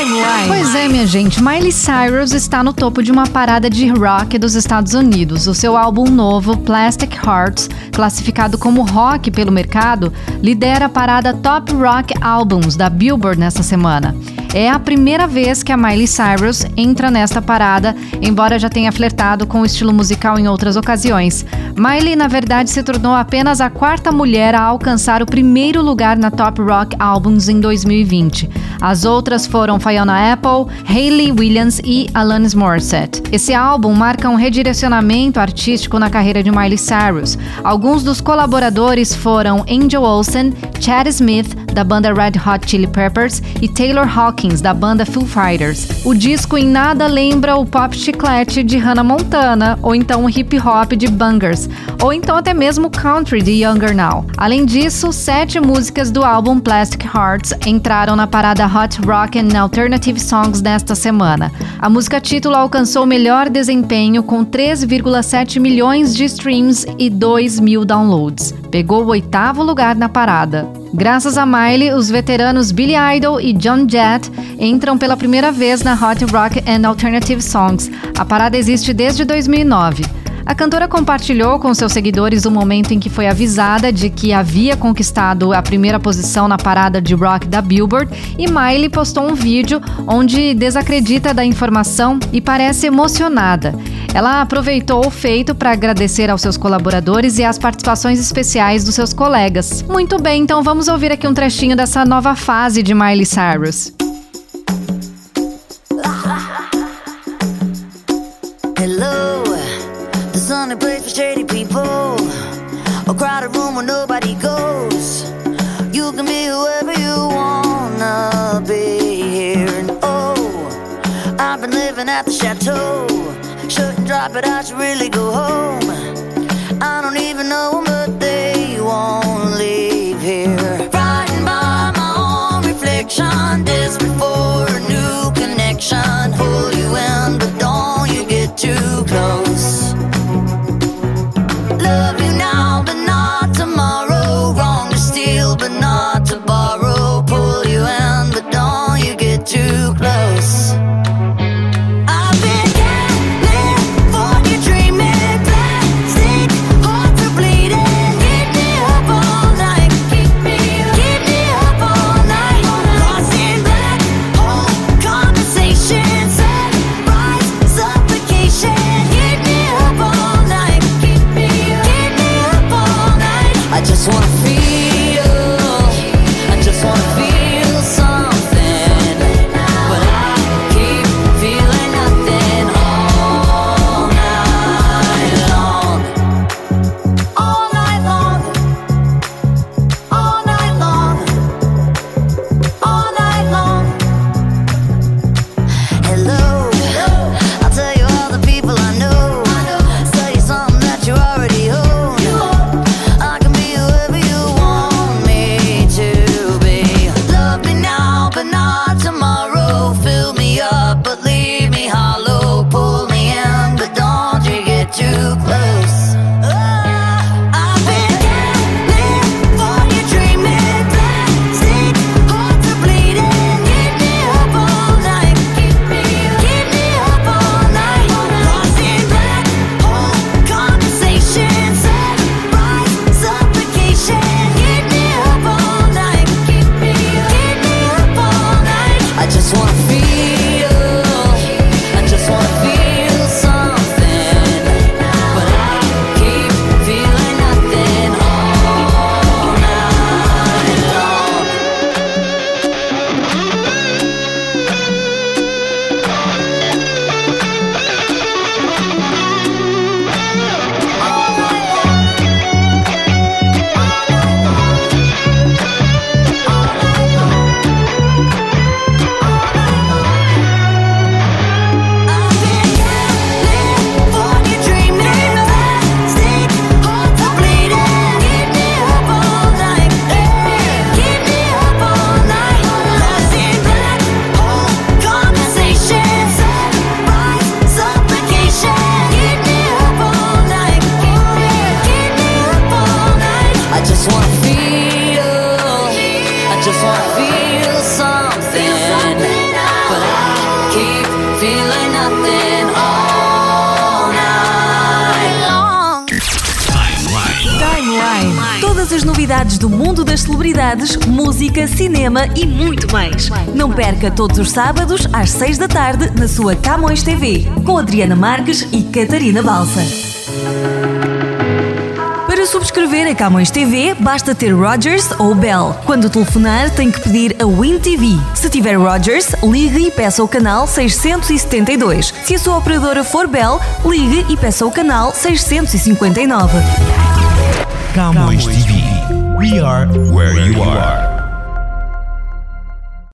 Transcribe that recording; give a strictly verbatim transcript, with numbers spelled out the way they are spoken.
Timeline. Pois é, minha gente, Miley Cyrus está no topo de uma parada de rock dos Estados Unidos. O seu álbum novo, Plastic Hearts, classificado como rock pelo mercado, lidera a parada Top Rock Albums da Billboard nesta semana. É a primeira vez que a Miley Cyrus entra nesta parada, embora já tenha flertado com o estilo musical em outras ocasiões. Miley, na verdade, se tornou apenas a quarta mulher a alcançar o primeiro lugar na Top Rock Albums em dois mil e vinte. As outras foram Fiona Apple, Hayley Williams e Alanis Morissette. Esse álbum marca um redirecionamento artístico na carreira de Miley Cyrus. Alguns dos colaboradores foram Angel Olsen, Chad Smith, da banda Red Hot Chili Peppers, e Taylor Hawkins, da banda Foo Fighters. O disco em nada lembra o pop chiclete de Hannah Montana, ou então o hip hop de Bangers, ou então até mesmo o country de Younger Now. Além disso, sete músicas do álbum Plastic Hearts entraram na parada Hot Rock and Alternative Songs nesta semana. A música título alcançou o melhor desempenho com três vírgula sete milhões de streams e dois mil downloads. Pegou o oitavo lugar na parada. Graças a Miley, os veteranos Billy Idol e John Jett entram pela primeira vez na Hot Rock and Alternative Songs. A parada existe desde dois mil e nove. A cantora compartilhou com seus seguidores o momento em que foi avisada de que havia conquistado a primeira posição na parada de rock da Billboard, e Miley postou um vídeo onde desacredita da informação e parece emocionada. Ela aproveitou o feito para agradecer aos seus colaboradores e às participações especiais dos seus colegas. Muito bem, então vamos ouvir aqui um trechinho dessa nova fase de Miley Cyrus. Hello, the sunny place for shady people, a crowded room where nobody goes. You can be whoever you wanna be here. And oh, I've been living at the chateau. Shouldn't drop it, I should really go home. I don't even know them, but they won't leave here. Frightened by my own reflection, desperate for a new connection. Pull you in, but don't you get too close. Love you now, but not tomorrow. Wrong to steal, but not to borrow. Pull you in, but don't you get too close. todas as novidades do mundo das celebridades, música, cinema e muito mais. Não perca todos os sábados às seis da tarde na sua Camões T V, com Adriana Marques e Catarina Balsa. Para subscrever a Camões T V, basta ter Rogers ou Bell. Quando telefonar, tem que pedir a Win T V. Se tiver Rogers, ligue e peça o canal seiscentos e setenta e dois. Se a sua operadora for Bell, ligue e peça o canal seiscentos e cinquenta e nove. Camões T V. We are where you are.